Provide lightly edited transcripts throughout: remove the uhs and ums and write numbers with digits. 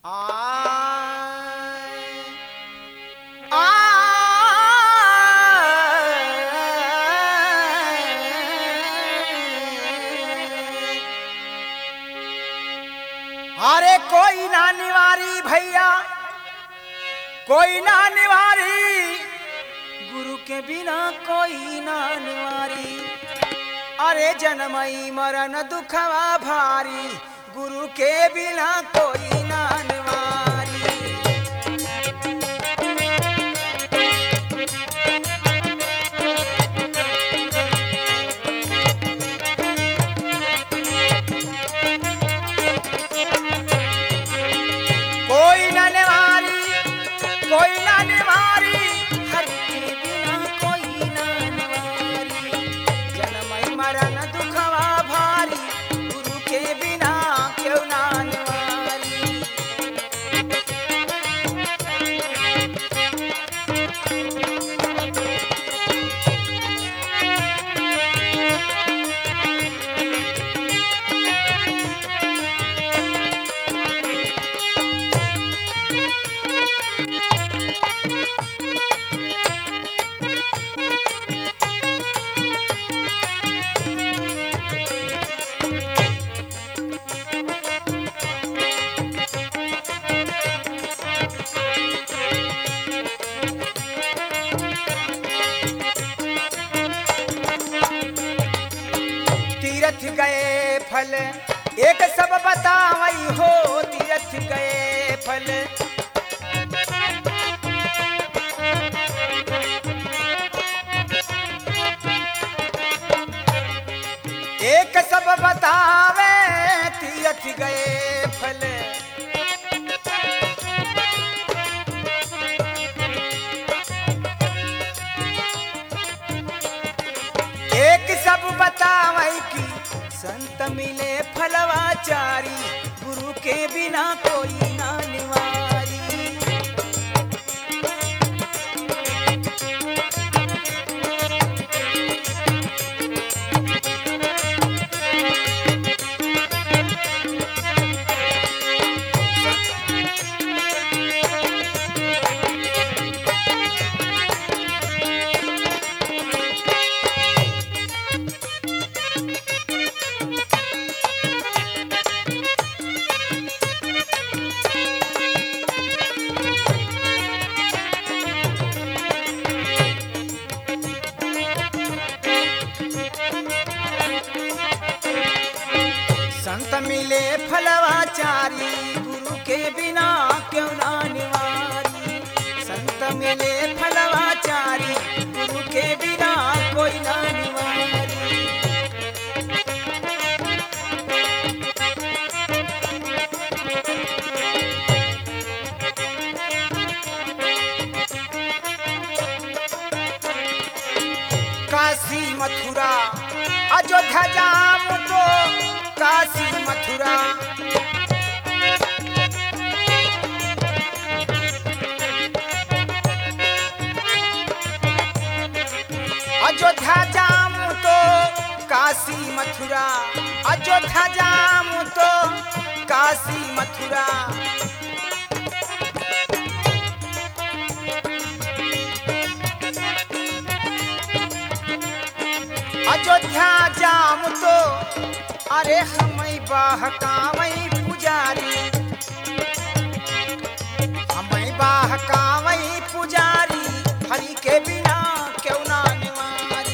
आय आय अरे कोई ना निवारी भैया कोई ना निवारी गुरु के बिना कोई ना निवारी अरे जन्मई मरण दुखवा भारी गुरु के बिना कोई ना निवारी कोई ना निवारी कोई ना निवारी हरि के बिना कोई ना निवारी जन्मई मरण दुखवा भारी गुरु के बिना क्यों ना निवारी तीरथ गए फल एक सब बतावई हो तीरथ गए फल एक सब बतावे तीरथ गए फल एक सब बतावई की संत मिले फलवाचारी गुरु के बिना कोई ना निवारी संत मिले फलवाचारी गुरु के बिना क्यों ना निवारी संत मिले फलवाचारी गुरु के बिना कोई ना निवारी काशी मथुरा अयोध्या जाम तो काशी मथुरा अयोध्या जाम तो काशी मथुरा अयोध्या जाम तो काशी मथुरा अयोध्या जाम तो अरे हमें बहकावई पुजारी हमें बहकावई पुजारी हरि के बिना क्यों ना निवारी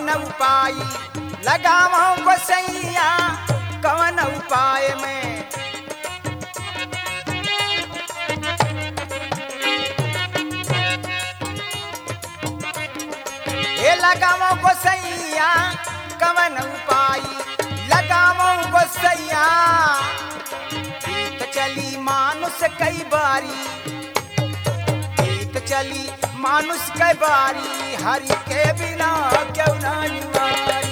कवन उपाय लगावो गोसैया कवन उपाय में हे लगावो गोसैया कवन उपाय लगावो गोसैया बीत चली मानुष कई बारी बीत चली मानुष कई बारी हरि के बिना क्यों ना निवारी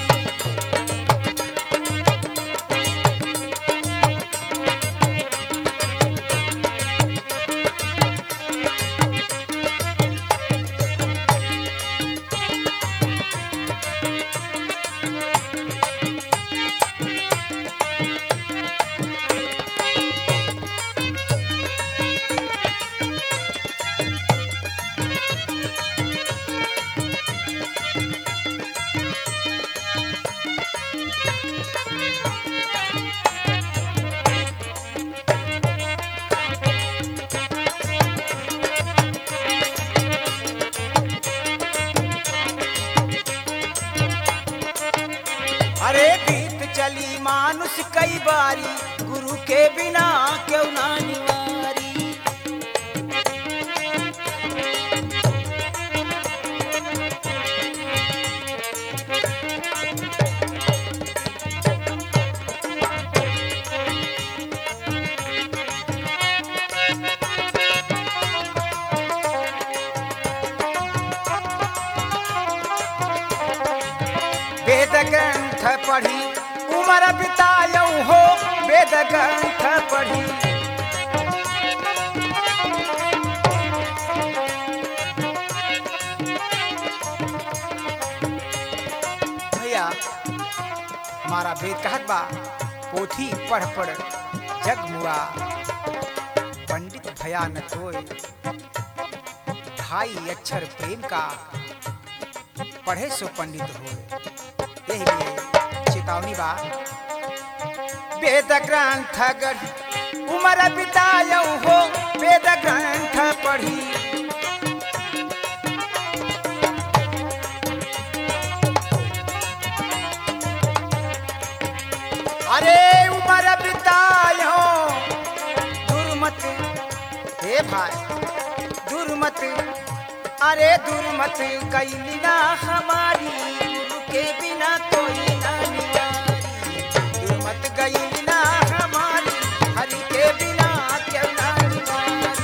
अरे बीत चली मानुष कई बारी गुरु के बिना क्यों ना निवारी वेद ग्रंथ पढ़ी उमर बितायऊ हो वेद ग्रंथ पढ़ी भैया हमारा वेद कहत बा पोथी पढ़ पढ़ जग मुआ पंडित भया न कोई ढाई अक्षर प्रेम का पढ़े सो पंडित हो यही लिए चेतावनी बा वेद ग्रंथ गढ़ी उमर बितायऊ हो वेद ग्रंथ पढ़ी अरे उमर बितायो दुर्मत हे भाई दुर्मत अरे दुर्मत कैली ना हमारी गुरु के बिना कोई ना निवारी दुर्मत कैली ना हमारी हरि के बिना क्यों ना निवारी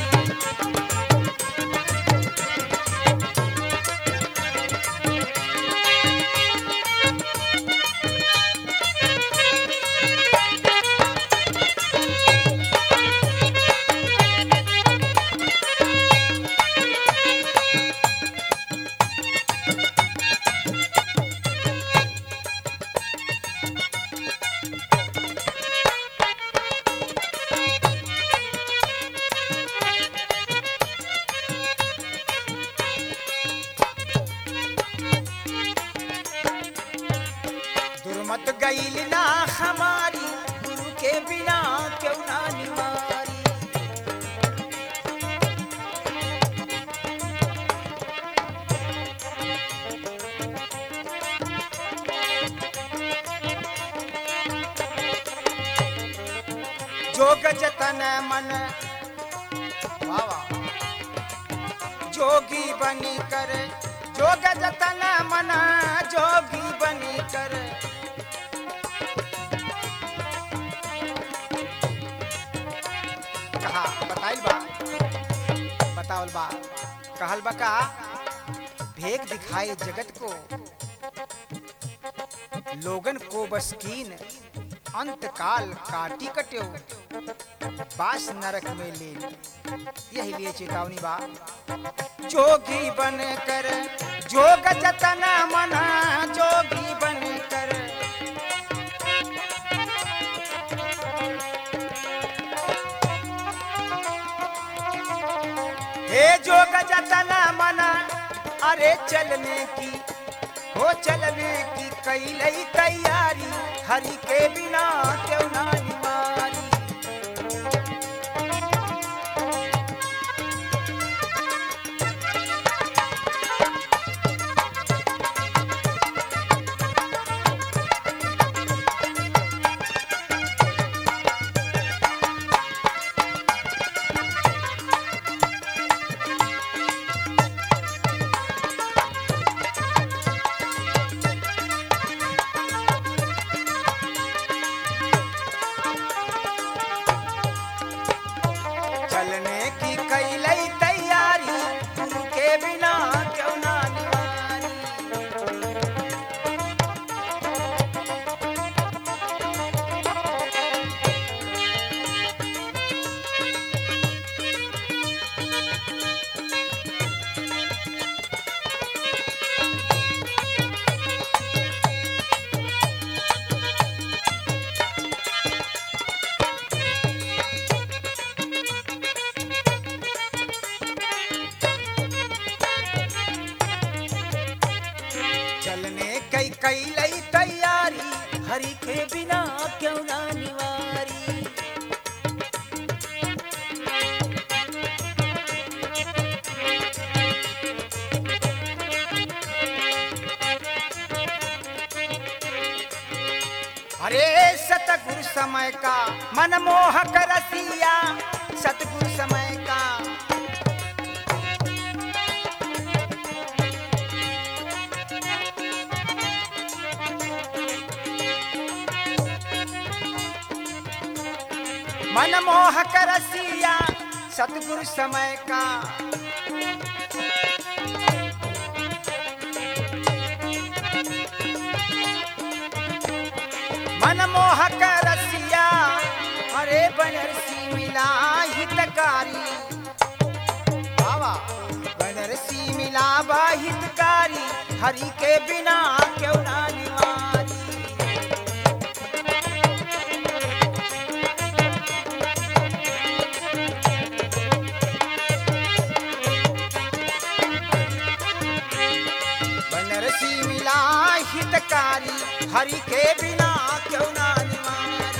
दुर्मत गईल ना हमारी गुरु के बिना क्यों ना निवारी जोग जतन मन वावा जोगी बनी कर जोग जतन मन जोगी बनी कर कहा बताइल बा बतावल बा कहल बा का भेग दिखाए जगत को लोगन को बसकीन अंत काल काटी कट्यो बास नरक में ले यही लिए चेतावनी बा जोगी बन कर जोग जतन मना जोगी बन कर हे जोग जतन मना अरे चलने की हो चलने की कैलई तैयारी हरि के बिना क्यों ना निवारी चलने कई कई लई तैयारी हरि के बिना क्यों ना निवारी। अरे सतगुरु समय का मनमोहक रसिया, सतगुरु समय का मनमोहक रसिया, सतगुरु समय का मनमोहक रसिया। हरे बनरसी मिला हितकारी, बाबा बनरसी मिला हितकारी हरि के बिना क्यों ना निवारी। बनरसी मिला हितकारी हरि के बिना क्यों ना निवारी।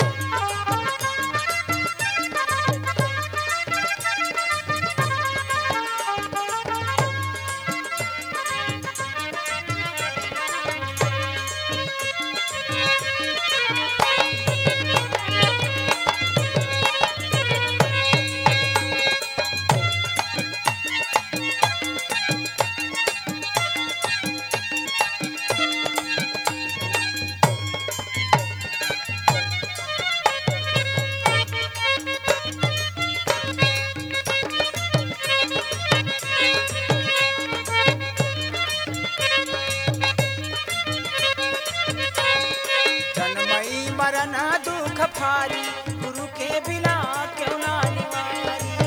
मरण दुख भारी गुरु के बिना क्यों ना निवारी।